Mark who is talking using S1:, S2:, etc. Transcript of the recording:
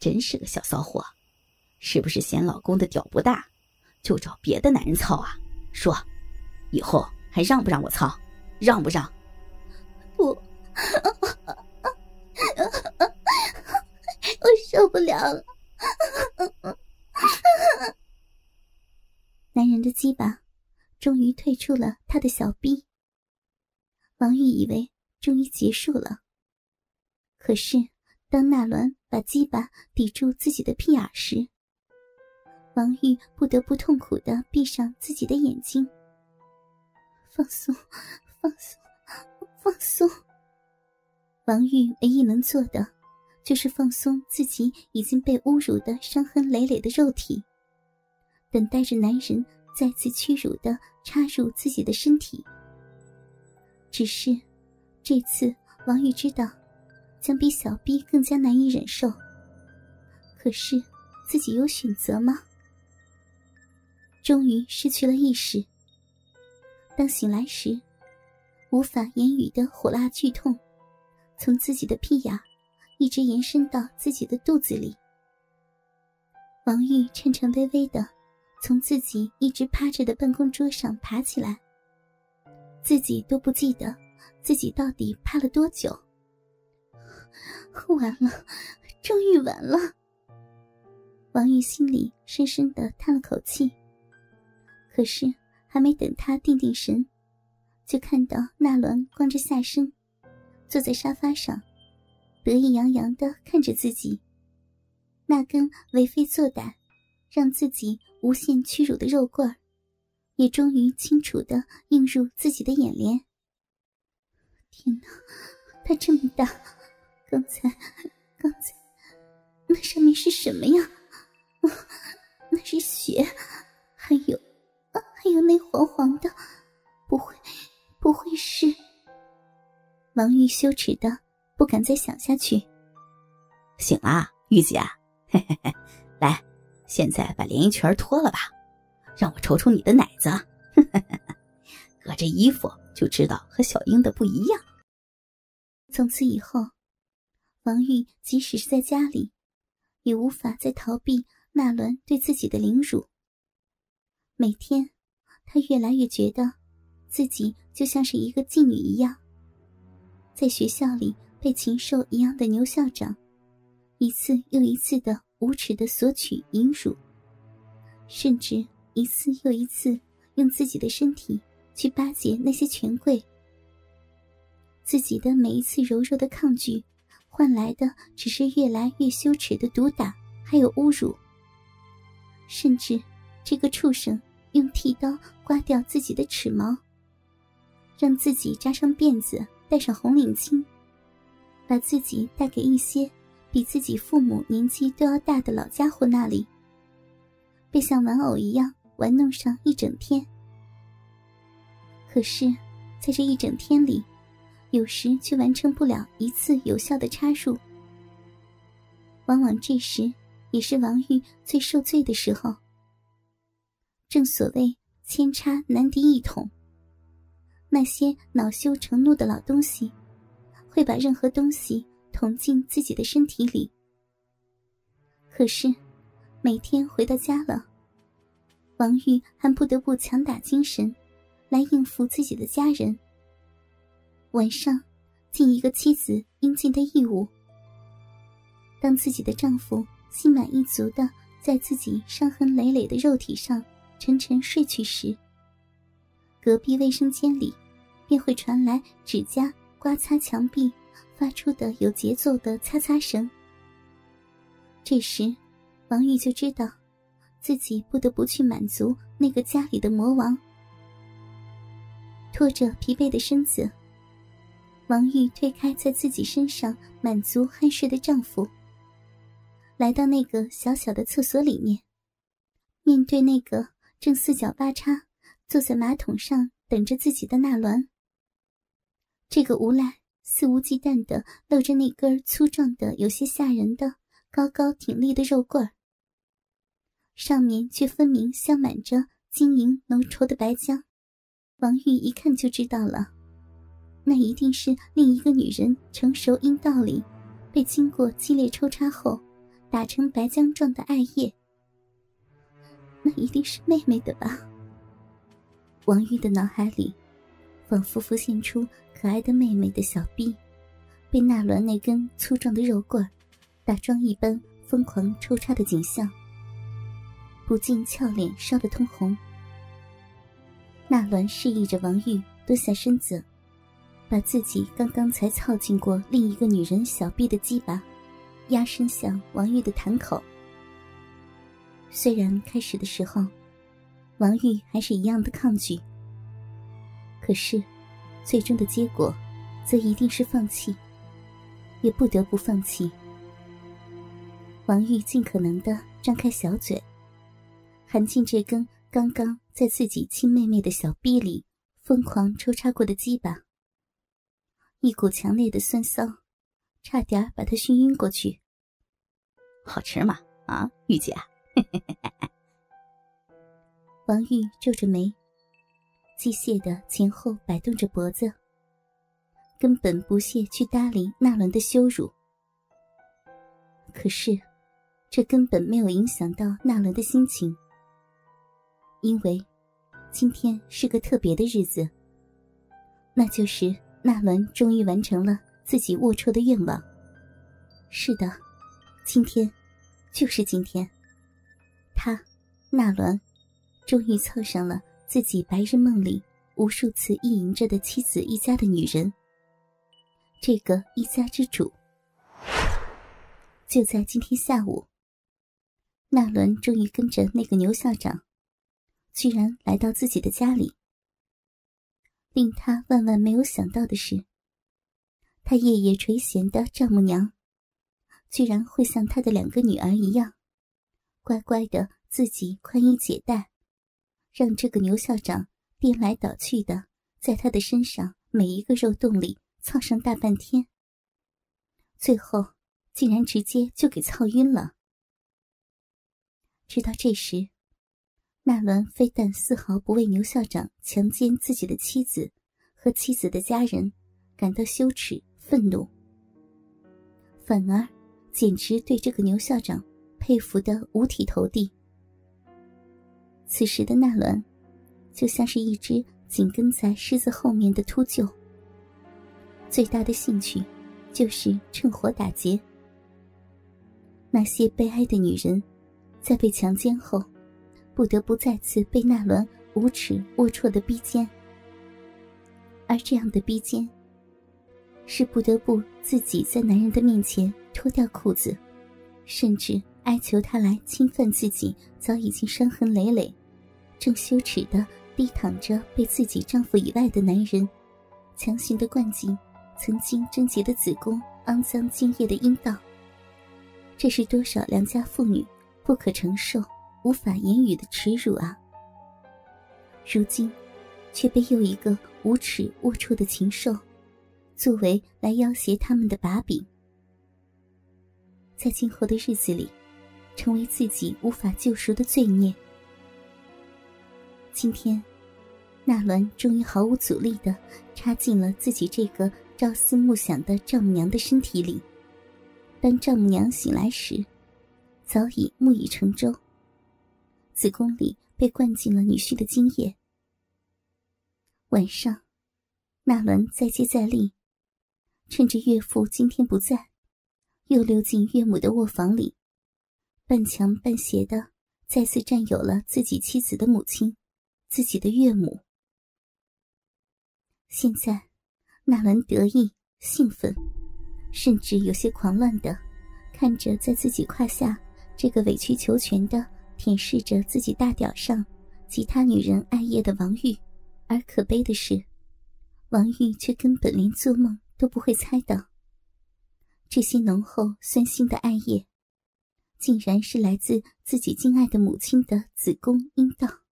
S1: 真是个小骚货，是不是嫌老公的屌不大，就找别的男人操啊？说，以后还让不让我操？让不让？
S2: 不，我受不了了。男人的鸡巴终于退出了他的小逼。王玉以为终于结束了，可是当纳鸾把鸡巴抵住自己的屁眼时，王玉不得不痛苦地闭上自己的眼睛。放松，放松，放松。王玉唯一能做的就是放松自己已经被侮辱的伤痕累累的肉体，等待着男人再次屈辱地插入自己的身体。只是这次王玉知道将比小逼更加难以忍受，可是自己有选择吗？终于失去了意识。当醒来时，无法言语的火辣剧痛从自己的屁眼一直延伸到自己的肚子里。王玉颤颤巍巍地从自己一直趴着的办公桌上爬起来，自己都不记得自己到底趴了多久。完了，终于完了。王玉心里深深地叹了口气，可是还没等他定定神，就看到纳鸾光着下身坐在沙发上，得意洋洋地看着自己，那根为非作歹让自己无限屈辱的肉棍儿也终于清楚地映入自己的眼帘。天哪，它这么大，刚才那上面是什么呀？那是血，还有那黄黄的，不会是……王玉羞耻的不敢再想下去。
S1: 醒啦，玉姐，嘿嘿嘿，来，现在把连衣裙脱了吧，让我瞅瞅你的奶子。隔着衣服就知道和小英的不一样。
S2: 从此以后，王玉即使是在家里，也无法再逃避纳鸾对自己的凌辱。每天他越来越觉得自己就像是一个妓女一样，在学校里被禽兽一样的牛校长一次又一次的无耻的索取淫辱，甚至一次又一次用自己的身体去巴结那些权贵。自己的每一次柔弱的抗拒换来的只是越来越羞耻的毒打还有侮辱，甚至这个畜生用剃刀刮掉自己的齿毛，让自己扎上辫子戴上红领巾，把自己带给一些比自己父母年纪都要大的老家伙那里，被像玩偶一样玩弄上一整天。可是在这一整天里，有时却完成不了一次有效的插入。往往这时也是王玉最受罪的时候。正所谓千插难敌一捅，那些恼羞成怒的老东西会把任何东西捅进自己的身体里。可是每天回到家了，王玉还不得不强打精神来应付自己的家人。晚上尽一个妻子应尽的义务。当自己的丈夫心满意足地在自己伤痕累累的肉体上沉沉睡去时，隔壁卫生间里便会传来指甲刮擦墙壁发出的有节奏的擦擦声。这时王玉就知道自己不得不去满足那个家里的魔王。拖着疲惫的身子，王玉推开在自己身上满足酣睡的丈夫，来到那个小小的厕所里面，面对那个正四脚八叉坐在马桶上等着自己的纳鸾。这个无赖肆无忌惮地露着那根粗壮的有些吓人的高高挺立的肉棍儿，上面却分明镶满着晶莹浓稠的白浆。王玉一看就知道了，那一定是另一个女人成熟阴道里被经过激烈抽插后打成白浆状的艾叶。那一定是妹妹的吧？王玉的脑海里仿佛浮现出可爱的妹妹的小臂被纳伦那根粗壮的肉棍打桩一般疯狂抽插的景象，不禁俏脸烧得通红。纳伦示意着王玉蹲下身子，把自己刚刚才操进过另一个女人小臂的鸡巴压伸向王玉的潭口。虽然开始的时候王玉还是一样的抗拒，可是最终的结果则一定是放弃，也不得不放弃。王玉尽可能地张开小嘴，含进这根刚刚在自己亲妹妹的小臂里疯狂抽插过的鸡巴，一股强烈的酸骚差点把他熏晕过去。
S1: 好吃吗？啊，玉姐。
S2: 王玉皱着眉，机械地前后摆动着脖子，根本不屑去搭理纳伦的羞辱。可是这根本没有影响到纳伦的心情，因为今天是个特别的日子，那就是纳伦终于完成了自己龌龊的愿望。是的，今天就是今天，他纳伦终于凑上了自己白日梦里无数次意淫着的妻子一家的女人，这个一家之主。就在今天下午，纳伦终于跟着那个牛校长居然来到自己的家里。令他万万没有想到的是，他夜夜垂涎的丈母娘居然会像他的2个女儿一样乖乖的自己宽衣解带，让这个牛校长颠来倒去的在他的身上每一个肉洞里操上大半天，最后竟然直接就给操晕了。直到这时，纳伦非但丝毫不为牛校长强奸自己的妻子和妻子的家人感到羞耻愤怒，反而简直对这个牛校长佩服得五体投地。此时的纳伦就像是一只紧跟在狮子后面的秃鹫，最大的兴趣就是趁火打劫。那些悲哀的女人在被强奸后不得不再次被纳伦无耻龌龊的逼奸，而这样的逼奸是不得不自己在男人的面前脱掉裤子，甚至哀求他来侵犯自己早已经伤痕累累正羞耻地低躺着被自己丈夫以外的男人强行地灌进曾经贞洁的子宫肮脏精液的阴道。这是多少良家妇女不可承受无法言语的耻辱啊！如今却被又一个无耻龌龊的禽兽作为来要挟他们的把柄，在今后的日子里成为自己无法救赎的罪孽。今天纳伦终于毫无阻力地插进了自己这个朝思暮想的丈母娘的身体里。当丈母娘醒来时，早已木已成舟，子宫里被灌进了女婿的精液。晚上，纳伦再接再厉，趁着岳父今天不在，又溜进岳母的卧房里，半强半邪的再次占有了自己妻子的母亲，自己的岳母。现在纳伦得意兴奋，甚至有些狂乱地看着在自己胯下这个委曲求全地舔舐着自己大屌上其他女人爱液的王玉。而可悲的是，王玉却根本连做梦都不会猜到，这些浓厚酸腥的爱液竟然是来自自己敬爱的母亲的子宫阴道。